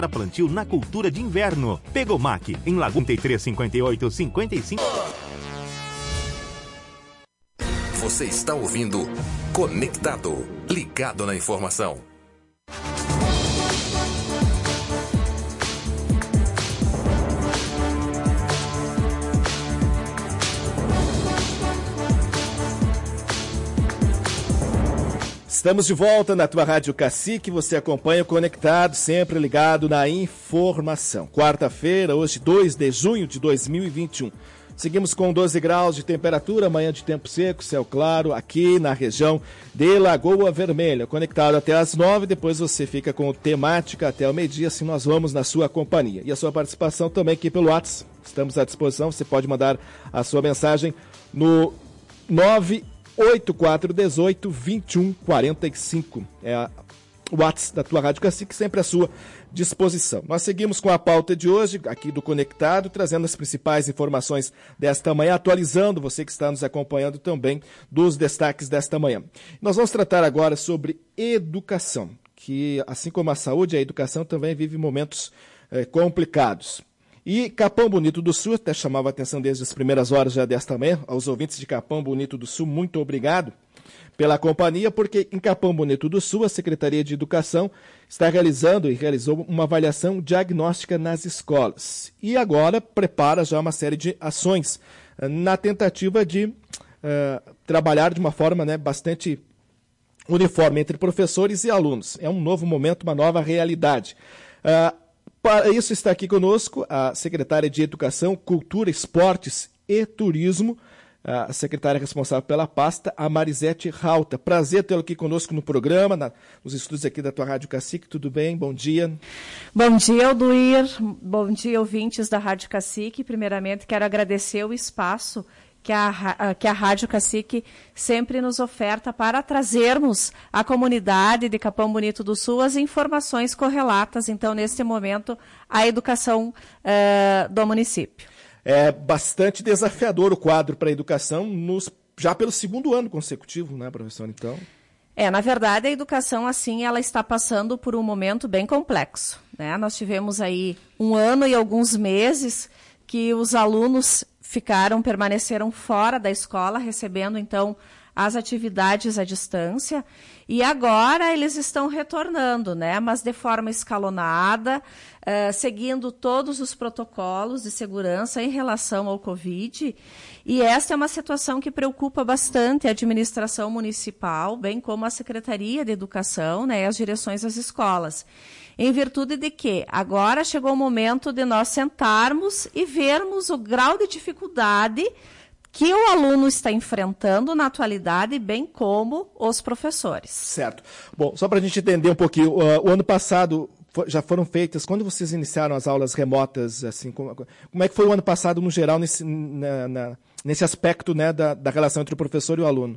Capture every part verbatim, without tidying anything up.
Para plantio na cultura de inverno. Pegomac, em Lagoa trinta e três, cinquenta e oito, cinquenta e cinco. Você está ouvindo Conectado, ligado na informação. Estamos de volta na tua Rádio Cacique, você acompanha o Conectado, sempre ligado na informação. Quarta-feira, hoje, dois de junho de dois mil e vinte e um. Seguimos com doze graus de temperatura, manhã de tempo seco, céu claro, aqui na região de Lagoa Vermelha. Conectado até às nove, depois você fica com temática até o meio-dia, assim nós vamos na sua companhia. E a sua participação também aqui pelo WhatsApp, estamos à disposição, você pode mandar a sua mensagem no nove oito quatro um oito, dois um quatro cinco. É a o WhatsApp da tua Rádio Cacique, sempre à sua disposição. Nós seguimos com a pauta de hoje, aqui do Conectado, trazendo as principais informações desta manhã, atualizando você que está nos acompanhando também dos destaques desta manhã. Nós vamos tratar agora sobre educação, que assim como a saúde, a educação também vive momentos eh, complicados. E Capão Bonito do Sul, até chamava a atenção desde as primeiras horas já desta manhã, aos ouvintes de Capão Bonito do Sul, muito obrigado pela companhia, porque em Capão Bonito do Sul, a Secretaria de Educação está realizando e realizou uma avaliação diagnóstica nas escolas. E agora prepara já uma série de ações uh, na tentativa de uh, trabalhar de uma forma né, bastante uniforme entre professores e alunos. É um novo momento, uma nova realidade. Uh, para isso está aqui conosco a secretária de Educação, Cultura, Esportes e Turismo, a secretária responsável pela pasta, a Marisete Rauta. Prazer tê-lo aqui conosco no programa, na, nos estúdios aqui da tua Rádio Cacique. Tudo bem? Bom dia. Bom dia, Alduir. Bom dia, ouvintes da Rádio Cacique. Primeiramente, quero agradecer o espaço que a, que a Rádio Cacique sempre nos oferta para trazermos à comunidade de Capão Bonito do Sul as informações correlatas, então, neste momento, à educação uh, do município. É bastante desafiador o quadro para a educação, nos, já pelo segundo ano consecutivo, né, professor? Então... É, na verdade, a educação, assim, ela está passando por um momento bem complexo, né? Nós tivemos aí um ano e alguns meses que os alunos ficaram, permaneceram fora da escola, recebendo, então, as atividades à distância, e agora eles estão retornando, né? Mas de forma escalonada, uh, seguindo todos os protocolos de segurança em relação ao Covid, e esta é uma situação que preocupa bastante a administração municipal, bem como a Secretaria de Educação, né, e as direções das escolas. Em virtude de que agora chegou o momento de nós sentarmos e vermos o grau de dificuldade que o aluno está enfrentando na atualidade, bem como os professores. Certo. Bom, só para a gente entender um pouquinho, uh, o ano passado for, já foram feitas, quando vocês iniciaram as aulas remotas, assim, como, como é que foi o ano passado no geral nesse, na, na, nesse aspecto né, da, da relação entre o professor e o aluno?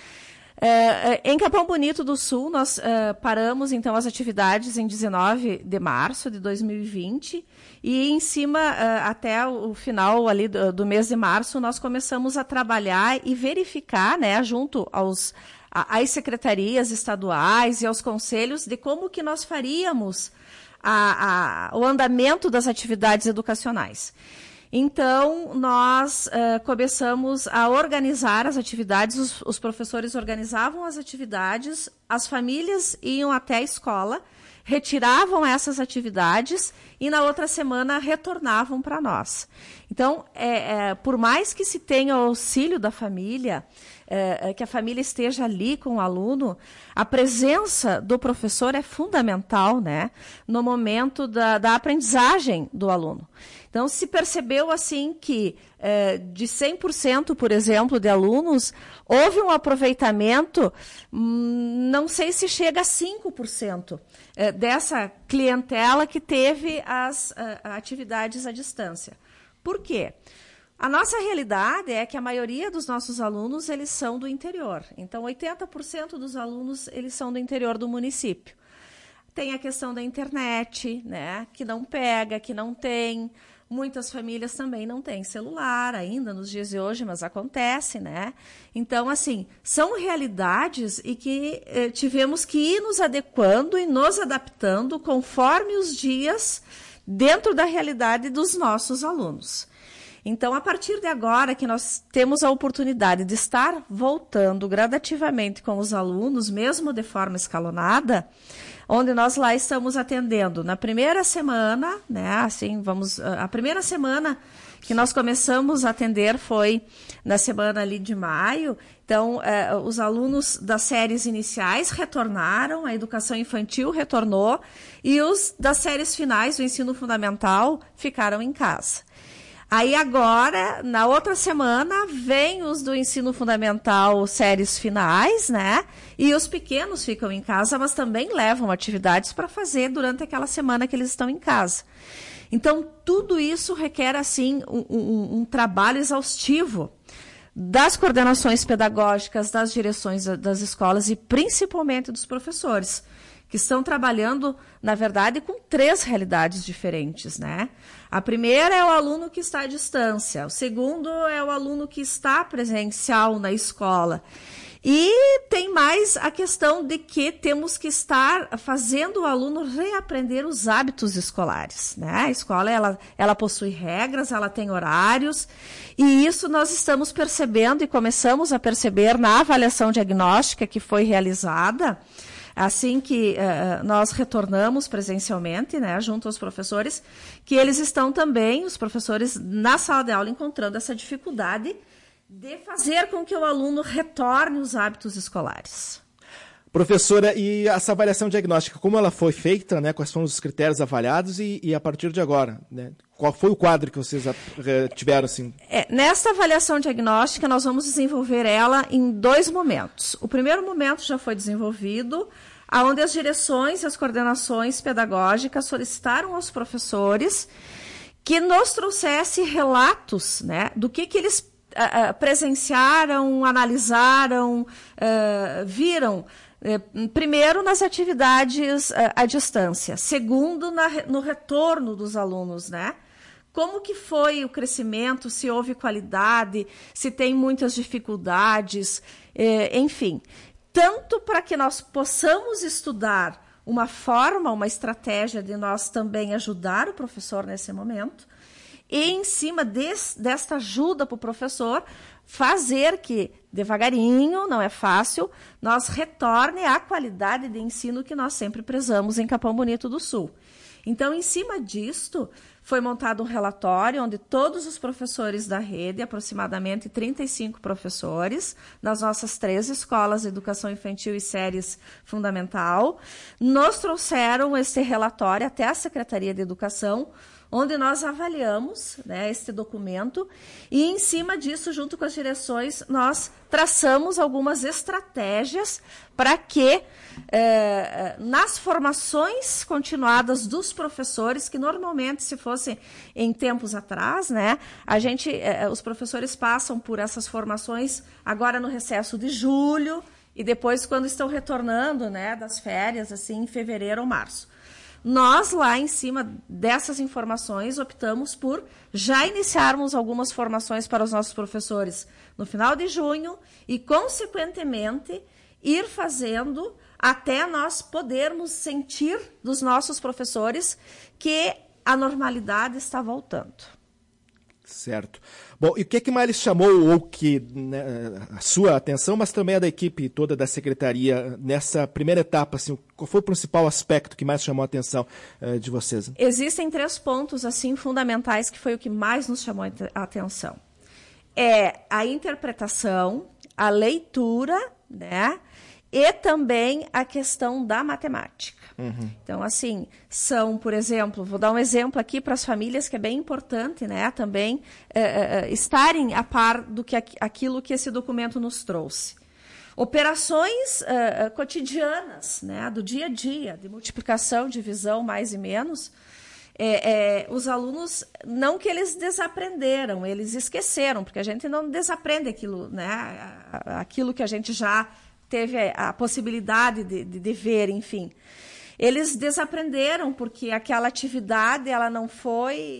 É, em Capão Bonito do Sul, nós uh, paramos, então, as atividades em dezenove de março de dois mil e vinte e, em cima, uh, até o final ali do, do mês de março, nós começamos a trabalhar e verificar, né, junto aos, a, às secretarias estaduais e aos conselhos, de como que nós faríamos a, a, o andamento das atividades educacionais. Então, nós uh, começamos a organizar as atividades, os, os professores organizavam as atividades, as famílias iam até a escola, retiravam essas atividades e na outra semana retornavam para nós. Então, é, é, por mais que se tenha o auxílio da família, é, é, que a família esteja ali com o aluno, a presença do professor é fundamental, né, no momento da, da aprendizagem do aluno. Então, se percebeu assim que eh, de cem por cento, por exemplo, de alunos, houve um aproveitamento, hum, não sei se chega a cinco por cento eh, dessa clientela que teve as uh, atividades à distância. Por quê? A nossa realidade é que a maioria dos nossos alunos, eles são do interior. Então, oitenta por cento dos alunos, eles são do interior do município. Tem a questão da internet, né, que não pega, que não tem. Muitas famílias também não têm celular ainda nos dias de hoje, mas acontece, né? Então, assim, são realidades e que eh, tivemos que ir nos adequando e nos adaptando conforme os dias dentro da realidade dos nossos alunos. Então, a partir de agora que nós temos a oportunidade de estar voltando gradativamente com os alunos, mesmo de forma escalonada, onde nós lá estamos atendendo na primeira semana, né, assim, vamos, a primeira semana que nós começamos a atender foi na semana ali de maio, então eh, os alunos das séries iniciais retornaram, a educação infantil retornou e os das séries finais do ensino fundamental ficaram em casa. Aí agora, na outra semana, vem os do ensino fundamental, séries finais, né? E os pequenos ficam em casa, mas também levam atividades para fazer durante aquela semana que eles estão em casa. Então, tudo isso requer, assim, um, um, um trabalho exaustivo das coordenações pedagógicas, das direções das escolas e principalmente dos professores, que estão trabalhando, na verdade, com três realidades diferentes, né? A primeira é o aluno que está à distância, o segundo é o aluno que está presencial na escola. E tem mais a questão de que temos que estar fazendo o aluno reaprender os hábitos escolares, né? A escola, ela, ela possui regras, ela tem horários, e isso nós estamos percebendo e começamos a perceber na avaliação diagnóstica que foi realizada, assim que uh, nós retornamos presencialmente, né, junto aos professores, que eles estão também, os professores, na sala de aula, encontrando essa dificuldade de fazer com que o aluno retorne os hábitos escolares. Professora, e essa avaliação diagnóstica, como ela foi feita, né, quais foram os critérios avaliados e, e a partir de agora, né, qual foi o quadro que vocês tiveram? Assim? É, nesta avaliação diagnóstica, nós vamos desenvolver ela em dois momentos. O primeiro momento já foi desenvolvido, onde as direções e as coordenações pedagógicas solicitaram aos professores que nos trouxesse relatos, né, do que, que eles uh, presenciaram, analisaram, uh, viram. Primeiro, nas atividades à distância. Segundo, na, no retorno dos alunos, né? Como que foi o crescimento, se houve qualidade, se tem muitas dificuldades, eh, enfim. Tanto para que nós possamos estudar uma forma, uma estratégia de nós também ajudar o professor nesse momento, e em cima des, desta ajuda para o professor, fazer que, devagarinho, não é fácil, nós retorne à qualidade de ensino que nós sempre prezamos em Capão Bonito do Sul. Então, em cima disto, foi montado um relatório onde todos os professores da rede, aproximadamente trinta e cinco professores, nas nossas três escolas de educação infantil e séries fundamental, nos trouxeram esse relatório até a Secretaria de Educação, onde nós avaliamos, né, este documento e, em cima disso, junto com as direções, nós traçamos algumas estratégias para que, eh, nas formações continuadas dos professores, que normalmente, se fosse em tempos atrás, né, a gente, eh, os professores passam por essas formações agora no recesso de julho e depois quando estão retornando, né, das férias, assim, em fevereiro ou março. Nós, lá em cima dessas informações, optamos por já iniciarmos algumas formações para os nossos professores no final de junho e, consequentemente, ir fazendo até nós podermos sentir dos nossos professores que a normalidade está voltando. Certo. Bom, e o que, que mais lhes chamou, ou que, né, a sua atenção, mas também a da equipe toda da secretaria, nessa primeira etapa, assim, qual foi o principal aspecto que mais chamou a atenção uh, de vocês? Existem três pontos, assim, fundamentais, que foi o que mais nos chamou a atenção. É a interpretação, a leitura, né, e também a questão da matemática. Uhum. Então, assim, são, por exemplo, vou dar um exemplo aqui para as famílias que é bem importante, né, também é, é, estarem a par do que aquilo que esse documento nos trouxe. Operações é, cotidianas, né, do dia a dia, de multiplicação, divisão, mais e menos, é, é, os alunos, não que eles desaprenderam, eles esqueceram, porque a gente não desaprende aquilo, né, aquilo que a gente já teve a possibilidade de, de, de ver, enfim. Eles desaprenderam porque aquela atividade ela não foi, ela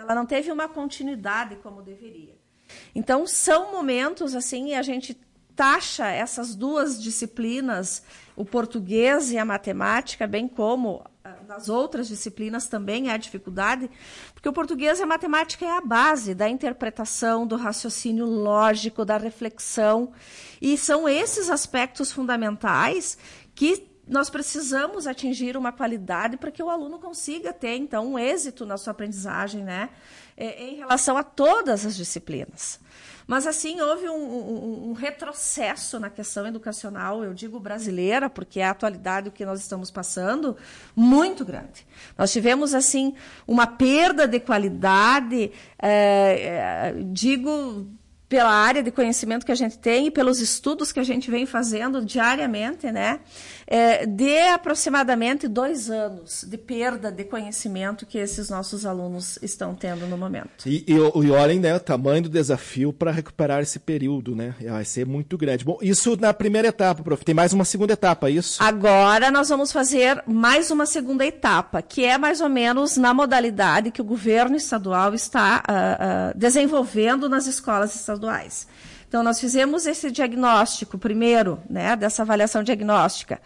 ela não teve uma continuidade como deveria. Então, são momentos, assim, e a gente taxa essas duas disciplinas, o português e a matemática, bem como nas outras disciplinas também há dificuldade, porque o português e a matemática é a base da interpretação, do raciocínio lógico, da reflexão, e são esses aspectos fundamentais que nós precisamos atingir uma qualidade para que o aluno consiga ter, então, um êxito na sua aprendizagem, né, em relação a todas as disciplinas. Mas, assim, houve um, um, um retrocesso na questão educacional, eu digo brasileira, porque é a atualidade o que nós estamos passando, muito grande. Nós tivemos, assim, uma perda de qualidade, é, é, digo, pela área de conhecimento que a gente tem e pelos estudos que a gente vem fazendo diariamente, né, é, de aproximadamente dois anos de perda de conhecimento que esses nossos alunos estão tendo no momento. E, e, e olhem, né, o tamanho do desafio para recuperar esse período, né, vai ser muito grande. Bom, isso na primeira etapa, prof. Tem mais uma segunda etapa, é isso? Agora nós vamos fazer mais uma segunda etapa, que é mais ou menos na modalidade que o governo estadual está uh, uh, desenvolvendo nas escolas estaduais. Então, nós fizemos esse diagnóstico primeiro, né, dessa avaliação diagnóstica,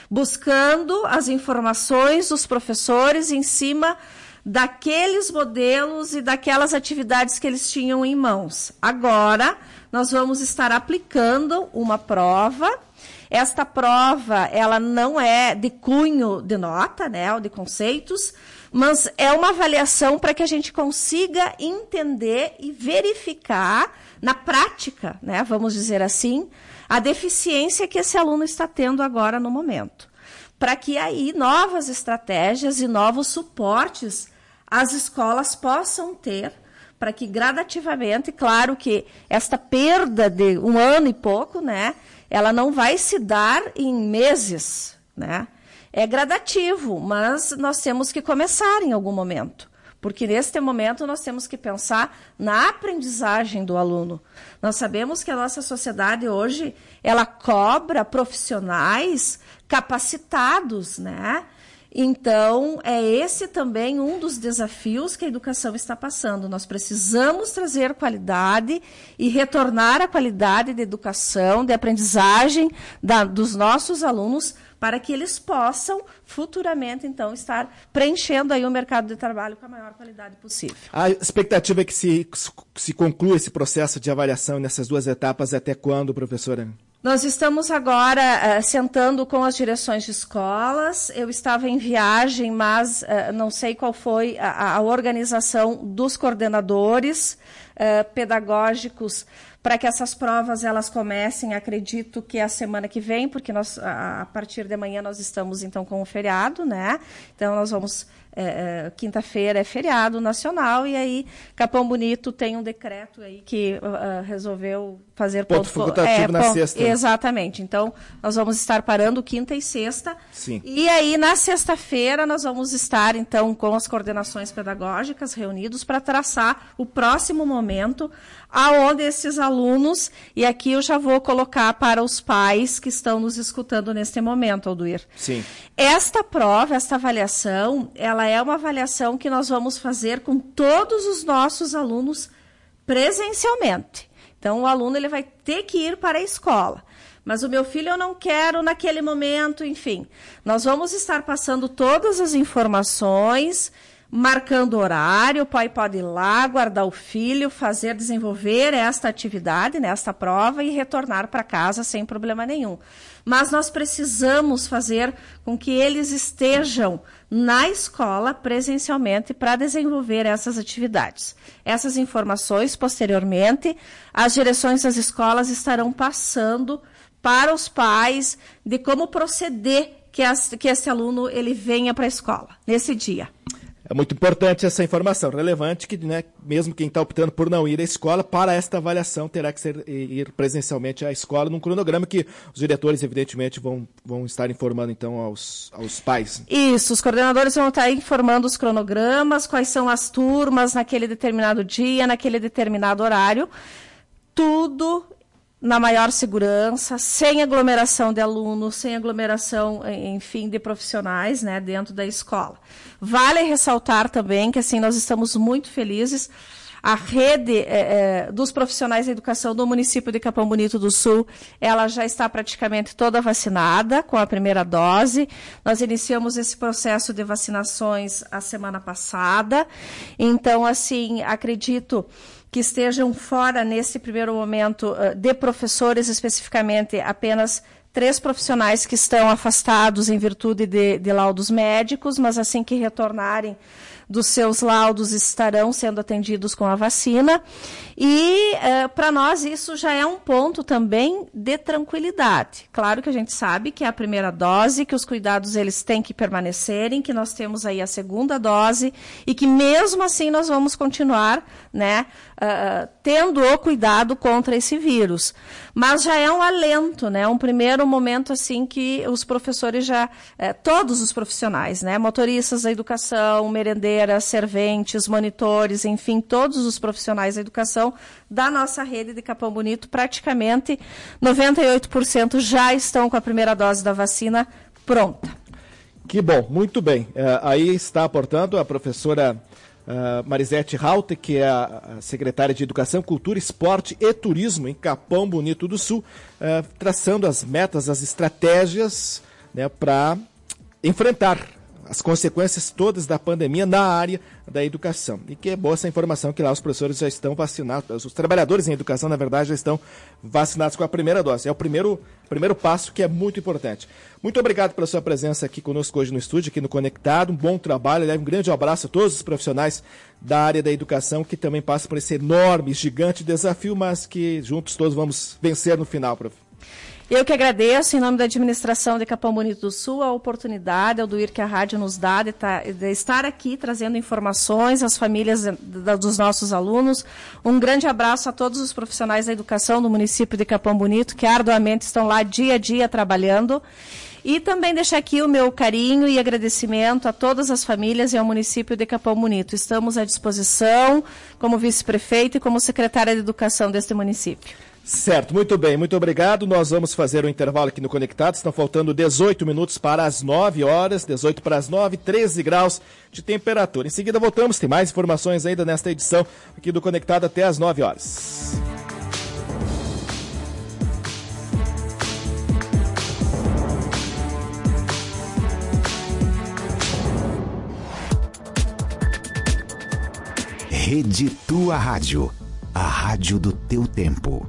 buscando as informações dos professores em cima daqueles modelos e daquelas atividades que eles tinham em mãos. Agora, nós vamos estar aplicando uma prova. Esta prova, ela não é de cunho de nota, né, ou de conceitos, mas é uma avaliação para que a gente consiga entender e verificar na prática, né, vamos dizer assim, a deficiência que esse aluno está tendo agora no momento. Para que aí novas estratégias e novos suportes as escolas possam ter, para que gradativamente, claro que esta perda de um ano e pouco, né, ela não vai se dar em meses, né? É gradativo, mas nós temos que começar em algum momento. Porque neste momento nós temos que pensar na aprendizagem do aluno. Nós sabemos que a nossa sociedade hoje, ela cobra profissionais capacitados, né? Então, é esse também um dos desafios que a educação está passando. Nós precisamos trazer qualidade e retornar a qualidade de educação, de aprendizagem da, dos nossos alunos, para que eles possam futuramente, então, estar preenchendo aí o mercado de trabalho com a maior qualidade possível. A expectativa é que se, se conclua esse processo de avaliação nessas duas etapas até quando, professora? Nós estamos agora uh, sentando com as direções de escolas. Eu estava em viagem, mas uh, não sei qual foi a, a organização dos coordenadores uh, pedagógicos para que essas provas elas comecem, acredito que é a semana que vem, porque nós, a, a partir de amanhã nós estamos então com o feriado, né? Então nós vamos, é, é, quinta-feira é feriado nacional, e aí Capão Bonito tem um decreto aí que uh, resolveu fazer ponto, ponto facultativo é, na ponto, sexta. Exatamente, então nós vamos estar parando quinta e sexta. Sim. E aí na sexta-feira nós vamos estar então com as coordenações pedagógicas reunidos para traçar o próximo momento aonde esses alunos, e aqui eu já vou colocar para os pais que estão nos escutando neste momento, Alduir. Sim. Esta prova, esta avaliação, ela é uma avaliação que nós vamos fazer com todos os nossos alunos presencialmente. Então, o aluno ele vai ter que ir para a escola. Mas o meu filho eu não quero naquele momento, enfim. Nós vamos estar passando todas as informações, marcando horário, o pai pode ir lá, guardar o filho, fazer, desenvolver esta atividade, né, esta prova e retornar para casa sem problema nenhum. Mas nós precisamos fazer com que eles estejam na escola presencialmente para desenvolver essas atividades. Essas informações, posteriormente, as direções das escolas estarão passando para os pais de como proceder que, as, que esse aluno ele venha para a escola nesse dia. É muito importante essa informação, relevante que, né, mesmo quem está optando por não ir à escola, para esta avaliação terá que ser, ir presencialmente à escola, num cronograma que os diretores, evidentemente, vão, vão estar informando então aos, aos pais. Isso, os coordenadores vão estar informando os cronogramas, quais são as turmas naquele determinado dia, naquele determinado horário, tudo na maior segurança, sem aglomeração de alunos, sem aglomeração, enfim, de profissionais, né, dentro da escola. Vale ressaltar também que, assim, nós estamos muito felizes. A rede eh, dos profissionais da educação do município de Capão Bonito do Sul, ela já está praticamente toda vacinada com a primeira dose. Nós iniciamos esse processo de vacinações a semana passada. Então, assim, acredito que estejam fora, nesse primeiro momento, de professores, especificamente apenas três profissionais que estão afastados em virtude de, de laudos médicos, mas assim que retornarem dos seus laudos estarão sendo atendidos com a vacina. E, eh, para nós, isso já é um ponto também de tranquilidade. Claro que a gente sabe que é a primeira dose, que os cuidados eles têm que permanecerem, que nós temos aí a segunda dose e que mesmo assim nós vamos continuar, né, uh, tendo o cuidado contra esse vírus. Mas já é um alento, né, um primeiro momento assim que os professores já, eh, todos os profissionais, né, motoristas da educação, merendeiros, serventes, monitores, enfim, todos os profissionais da educação da nossa rede de Capão Bonito, praticamente noventa e oito por cento já estão com a primeira dose da vacina pronta. Que bom, muito bem. Uh, aí está, portanto, a professora uh, Marisete Rauter, que é a secretária de Educação, Cultura, Esporte e Turismo em Capão Bonito do Sul, uh, traçando as metas, as estratégias, né, para enfrentar as consequências todas da pandemia na área da educação. E que é boa essa informação que lá os professores já estão vacinados, os trabalhadores em educação, na verdade, já estão vacinados com a primeira dose. É o primeiro, primeiro passo que é muito importante. Muito obrigado pela sua presença aqui conosco hoje no estúdio, aqui no Conectado. Um bom trabalho. Leve um grande abraço a todos os profissionais da área da educação que também passam por esse enorme, gigante desafio, mas que juntos todos vamos vencer no final, prof. Eu que agradeço, em nome da administração de Capão Bonito do Sul, a oportunidade, ao doir que a rádio nos dá de, tá, de estar aqui trazendo informações às famílias de, de, dos nossos alunos. Um grande abraço a todos os profissionais da educação do município de Capão Bonito, que arduamente estão lá dia a dia trabalhando. E também deixar aqui o meu carinho e agradecimento a todas as famílias e ao município de Capão Bonito. Estamos à disposição como vice-prefeito e como secretária de Educação deste município. Certo, muito bem, muito obrigado. Nós vamos fazer um intervalo aqui no Conectado. Estão faltando dezoito minutos para as nove horas, dezoito para as nove, treze graus de temperatura. Em seguida voltamos, tem mais informações ainda nesta edição aqui do Conectado até as nove horas. Rede Tua Rádio, a rádio do teu tempo.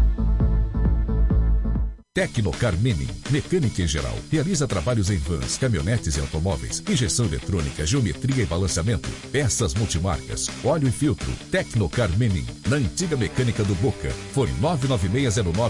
Tecnocar Menin, mecânica em geral. Realiza trabalhos em vans, caminhonetes e automóveis, injeção eletrônica, geometria e balanceamento, peças multimarcas, óleo e filtro. Tecnocar Menin, na antiga mecânica do Boca. Fone nove nove seis zero nove